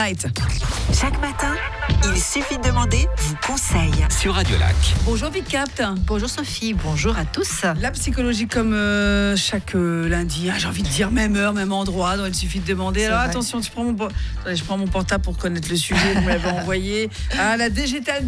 Night. Chaque matin, il suffit de demander, vous conseille. Sur Radio Lac. Bonjour Vidcapt. Bonjour Sophie, bonjour à tous. La psychologie comme chaque lundi, j'ai envie de dire même heure, même endroit, donc il suffit de demander. Alors vrai. attention, je prends mon portable pour connaître le sujet, vous m'avez envoyé. La digital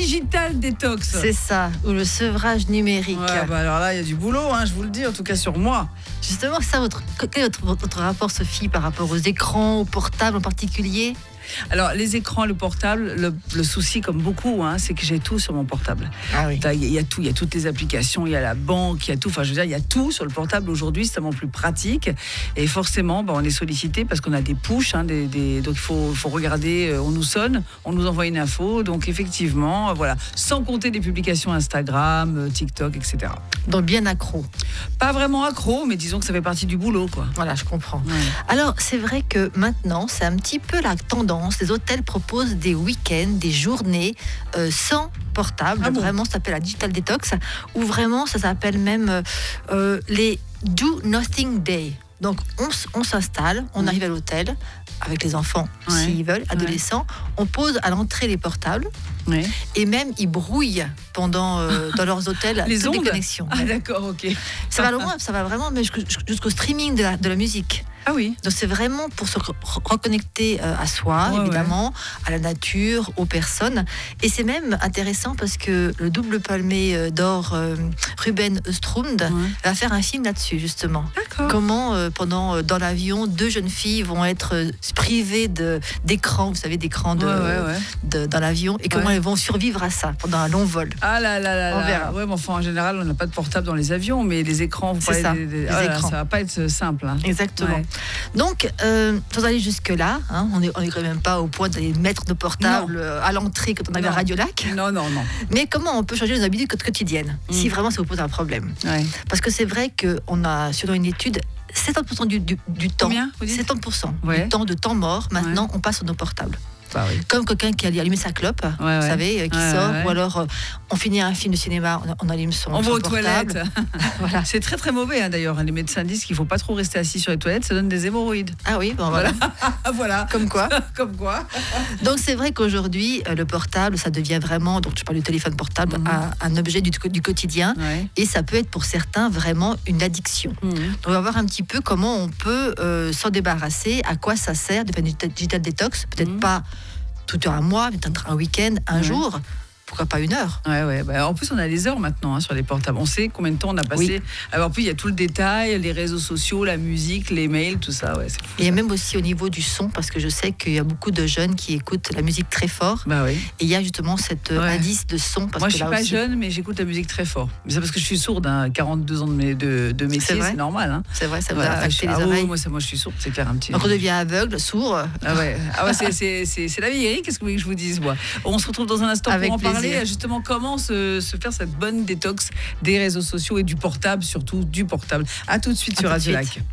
détox. C'est ça, ou le sevrage numérique. Ouais, alors là, il y a du boulot, je vous le dis, en tout cas sur moi. Justement, quel est votre rapport Sophie par rapport aux écrans, aux portables en particulier ? Alors, les écrans, le portable, le souci, comme beaucoup, c'est que j'ai tout sur mon portable. Ah oui. Il y a tout, il y a toutes les applications, il y a la banque, il y a tout. Enfin, je veux dire, il y a tout sur le portable aujourd'hui, c'est tellement plus pratique. Et forcément, on est sollicité parce qu'on a des pushs, donc il faut regarder, on nous sonne, on nous envoie une info. Donc, effectivement, voilà. Sans compter des publications Instagram, TikTok, etc. Donc bien accro. Pas vraiment accro, mais disons que ça fait partie du boulot, quoi. Voilà, je comprends. Ouais. Alors, c'est vrai que maintenant, c'est un petit peu la tendance. Les hôtels proposent des week-ends, des journées sans portable. Ah bon ? Vraiment, ça s'appelle la digital detox. Ou vraiment, ça s'appelle même les do nothing day. Donc, on s'installe, on arrive à l'hôtel avec les enfants, Ouais. s'ils veulent, adolescents. On pose à l'entrée les portables. Ouais. Et même, ils brouillent pendant dans leurs hôtels Les toutes ondes. les connexions. Ah, d'accord, ok. Ça va loin, ça va vraiment mais jusqu'au streaming de la musique. Ah oui. Donc c'est vraiment pour se reconnecter à soi, Ouais, évidemment, à la nature, aux personnes. Et c'est même intéressant parce que le double palmé d'or Ruben Östlund va faire un film là-dessus, justement. D'accord. Comment, dans l'avion, deux jeunes filles vont être privées d'écran, vous savez, d'écran dans l'avion, et comment elles vont survivre à ça pendant un long vol. Ah là là là On là. verra. Ouais, mais enfin, en général, on n'a pas de portable dans les avions, mais les écrans, vous C'est parlez ça, des les ah là là, écrans. ça va pas être simple. Exactement. Ouais. Donc, sans aller jusque-là, on n'est quand même pas au point d'aller mettre nos portables à l'entrée quand on avait Non. un Radio Lac. Non. Mais comment on peut changer nos habitudes quotidiennes si vraiment ça vous pose un problème? Ouais. Parce que c'est vrai qu'on a, selon une étude, 70% du temps, Combien, vous dites 70% Ouais. de temps mort, maintenant, on passe sur nos portables. Bah oui. Comme quelqu'un qui a allumé sa clope, vous ouais. savez, qui Ouais, sort, ouais. ou alors on finit un film de cinéma, on allume son On va aux portable. toilettes. Voilà. C'est très très mauvais d'ailleurs. Les médecins disent qu'il ne faut pas trop rester assis sur les toilettes, ça donne des hémorroïdes. Ah oui, bon voilà. Voilà. Comme quoi. Comme quoi. Donc c'est vrai qu'aujourd'hui, le portable, ça devient vraiment, donc je parle du téléphone portable, un objet du quotidien. Ouais. Et ça peut être pour certains vraiment une addiction. Donc on va voir un petit peu comment on peut s'en débarrasser, à quoi ça sert de faire du digital detox. Peut-être pas tout un mois, peut-être un week-end, un jour. Pourquoi pas une heure? Ouais. En plus, on a les heures maintenant sur les portables. On sait combien de temps on a passé. Oui. Alors, en plus, il y a tout le détail, les réseaux sociaux, la musique, les mails, tout ça. Ouais, c'est fou. Et même aussi au niveau du son, parce que je sais qu'il y a beaucoup de jeunes qui écoutent la musique très fort. Bah oui. Et il y a justement cet indice de son. Parce Moi, que je suis là pas aussi, jeune, mais j'écoute la musique très fort. Mais c'est parce que je suis sourde, 42 ans de métier, C'est vrai c'est normal. c'est vrai, ça vous Voilà, a affecté les ouais, oreilles. moi, je suis sourde, c'est clair. Un petit. Donc on devient aveugle, sourd. Ah ouais, c'est la vieillerie, qu'est-ce que vous voulez que je vous dise, moi. On se retrouve dans un instant Avec pour en parler, plaisir. justement, comment se faire cette bonne détox des réseaux sociaux et du portable, surtout du portable. À tout de suite sur À tout de Radio suite. Lac.